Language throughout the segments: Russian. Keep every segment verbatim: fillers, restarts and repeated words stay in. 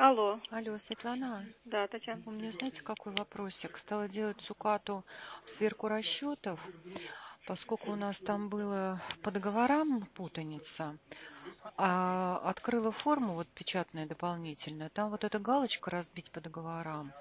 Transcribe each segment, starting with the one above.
Алло. Алло, Светлана, Да, Татьяна. у меня, знаете, какой вопросик? Стала делать цукату в сверку расчетов, поскольку у нас там было по договорам путаница, а открыла форму, вот печатная дополнительная, там вот эта галочка «Разбить по договорам»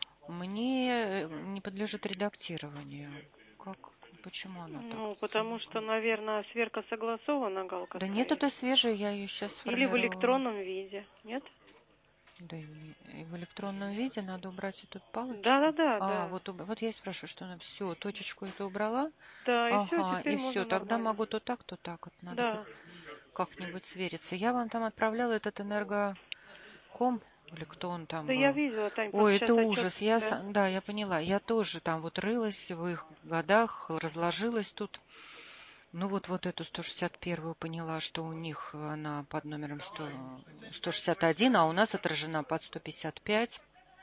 мне не подлежит редактированию. Как? Почему она так Ну, потому что, сделана? наверное, сверка согласована, галка Да нет, стоит. это свежая, я ее сейчас Или в сформировала. электронном виде, нет? Да и в электронном виде надо убрать эту палочку. Да-да-да, А, да. вот, уб- вот я и спрашиваю, что она все, точечку эту убрала? Да, и все, Ага, теперь и можно все, тогда нормально. могу то так, то так. Вот надо хоть Да. как-нибудь свериться. Я вам там отправляла этот энергоком, или кто он Да там я был. видела, Тань, просто Ой, сейчас это отчет, ужас. Я, да. са- да, я поняла. Я тоже там вот рылась в их годах, разложилась тут. Ну вот, вот эту сто шестьдесят первую поняла, что у них она под номером сто, сто шестьдесят один, а у нас отражена под сто пятьдесят пять.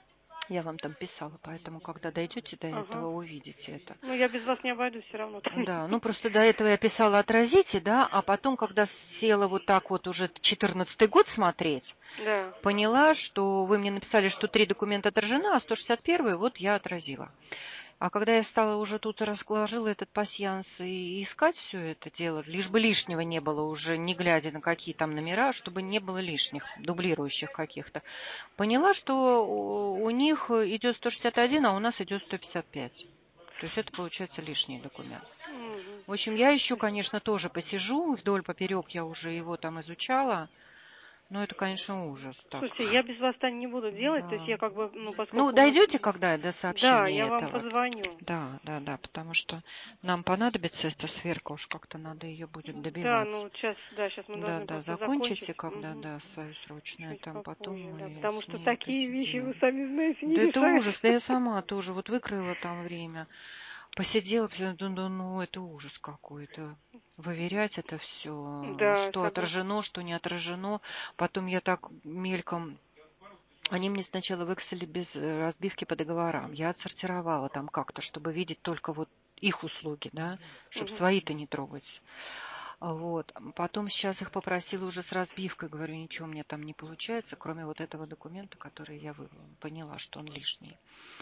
Я вам там писала, поэтому, когда дойдете до этого, Ага. увидите это. Ну, я без вас не обойдусь все равно, Тань. Да, ну просто до этого я писала «отразите», да, а потом, когда села вот так вот уже четырнадцатый год смотреть, Да. поняла, что вы мне написали, что три документа отражены, а сто шестьдесят первый вот я отразила. А когда я стала уже тут разложила этот пасьянс и искать все это дело, лишь бы лишнего не было уже, не глядя на какие там номера, чтобы не было лишних, дублирующих каких-то, поняла, что у у них идет сто шестьдесят один, а у нас идет сто пятьдесят пять. То есть это получается лишний документ. Мгм. В общем, я еще, конечно, тоже посижу, вдоль поперек я уже его там изучала, но это, конечно, ужас. Так, Слушайте, я без вас, Тань, не буду делать, то есть да. я как бы, ну, Ну, поскольку у нас... дойдете когда до Да, я сообщения вам этого? позвоню. Да, да, да, потому что нам понадобится эта сверка, уж как-то надо ее будет Да, ну добиваться. вот сейчас, да, сейчас мы Да, должны да, просто закончить. закончите, когда, Мгм. да, свою срочную, Чуть там потом попозже, да, мы потому с что ней такие вещи, вы посидим. сами знаете, не Да это решаются. ужас, да я сама тоже вот выкрыла там время, посидела, всё, да, да, ну это ужас какой-то. Выверять это все, Да, что согласна. отражено, что не отражено. Потом я так мельком они мне сначала выписали без э, разбивки по договорам. Я отсортировала там как-то, чтобы видеть только вот их услуги, да, чтобы Мгм. свои-то не трогать. А Вот. Потом сейчас их попросила уже с разбивкой. Говорю, ничего у меня там не получается, кроме вот этого документа, который я вы- поняла, что он лишний.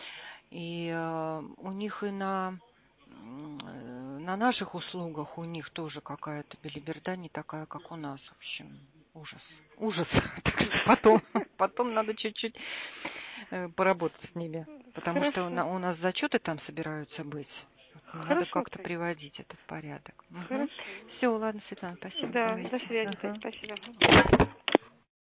И э, у них и на, м, э, на наших услугах у них тоже какая-то белиберда не такая, как у нас. В общем, ужас. Ужас. Так что потом, потом надо чуть-чуть э, поработать с ними. Потому что у, Хорошо. на- у нас зачеты там собираются быть. Надо Хорошо, как-то Тань. приводить это в порядок. Хорошо. Все, ладно, Светлана, спасибо. Да, до Давайте. связи, Тань, Ага. спасибо.